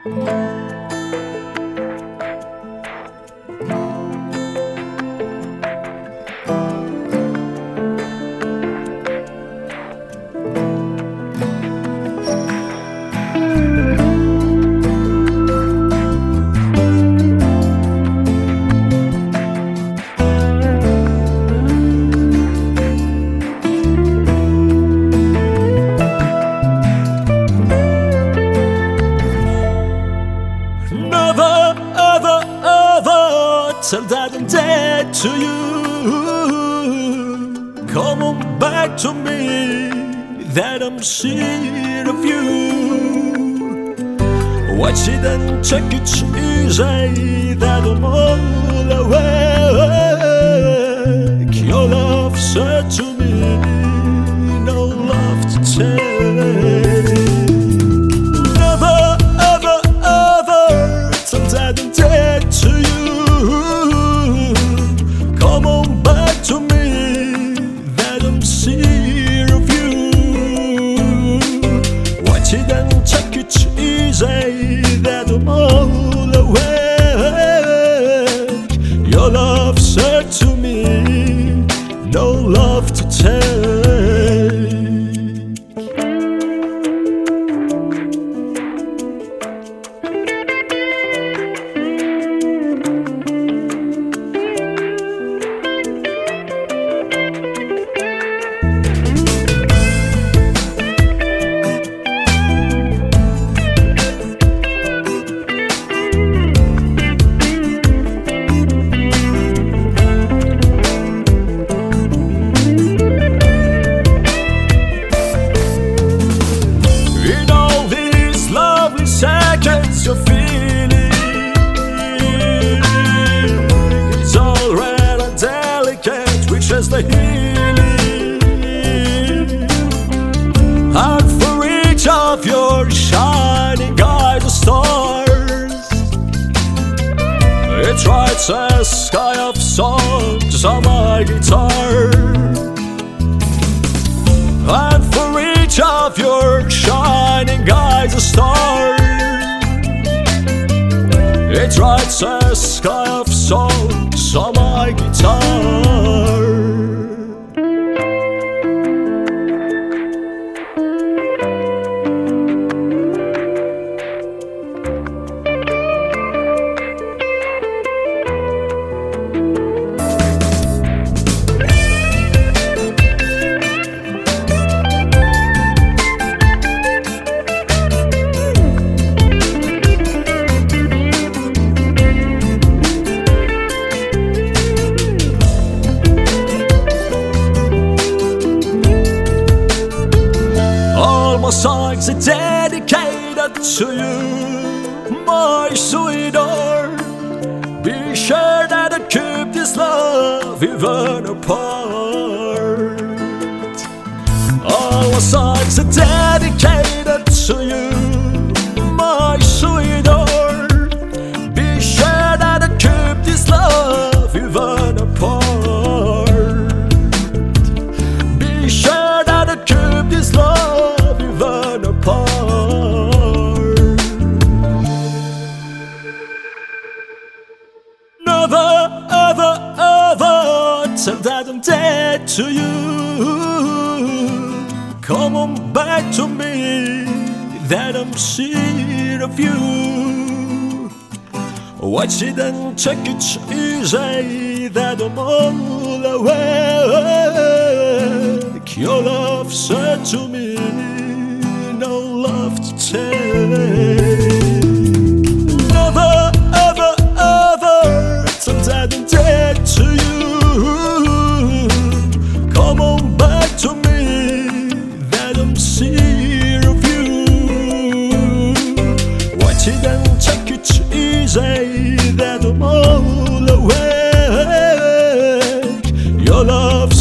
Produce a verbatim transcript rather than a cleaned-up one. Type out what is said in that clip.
Never, ever, ever tell that I'm dead to you. Come on back to me, that I'm sick of you. Watch it and check it easy, that I'm all awake. Your love said to me, no love to take. To you, come on back to me, that I'm sick of you. Watch it and check it easy, that I'm all awake. Your love said to me, no love to take. Seconds you're feeling, it's all red and delicate, which is the healing. And for each of your shining eyes of stars, it writes a sky of songs on my guitar. And for each of your shining eyes of stars, it writes a sky of songs on my guitar. My songs are dedicated to you, my sweetheart. Be sure that I keep this love even apart. All my songs are dedicated to you, my sweetheart. Be sure that I keep this love even apart. Be sure that I keep this love Never, ever, ever tell that I'm dead to you. Come on back to me, that I'm sick of you. Watch it and check it easy, that I'm all awake. Your love said to me, no love to take. Never, ever, ever tell that I'm dead to you. Come on back to me, that I'm sick of you. Watch it and check it easy, that I'm all awake. Your love